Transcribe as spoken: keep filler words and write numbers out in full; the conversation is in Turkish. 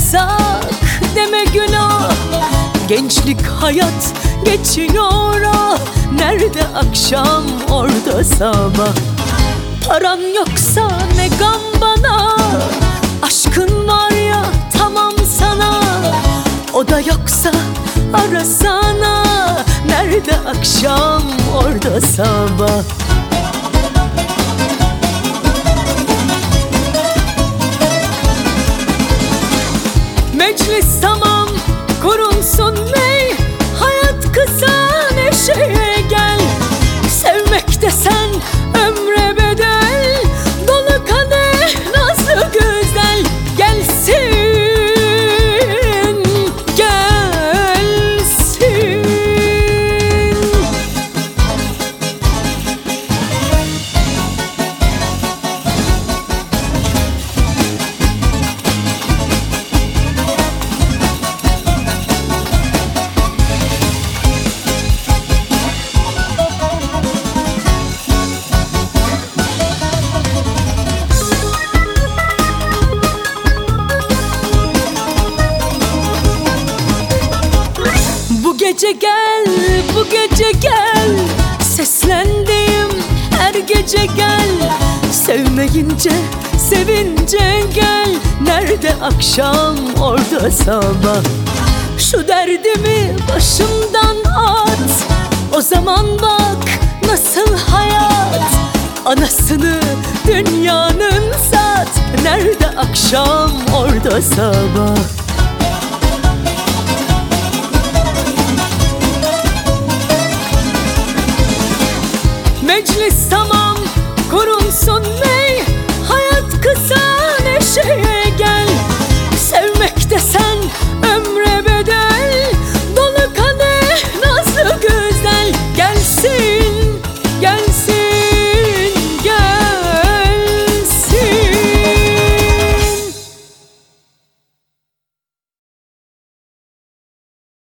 yasak deme günah. Gençlik hayat geçiyor ah. Nerede akşam orada sabah. Paran yoksa ne gam bana, aşkın var ya tamam sana. O da yoksa arasana. Nerede akşam orada sabah. Meclis tamam kurulsun ney. Hayat kısa neşeye gel. Sevmek desen ömre bedel. Dolu kadeh nasıl güzel. Gelsin, gelsin. Bu gece gel, bu gece gel. Seslendiğim her gece gel. Sevmeyince, sevince gel. Nerede akşam orada sabah. Şu derdimi başımdan at. O zaman bak nasıl hayat. Anasını dünyanın sat. Nerede akşam orada sabah. Meclis tamam kurulsun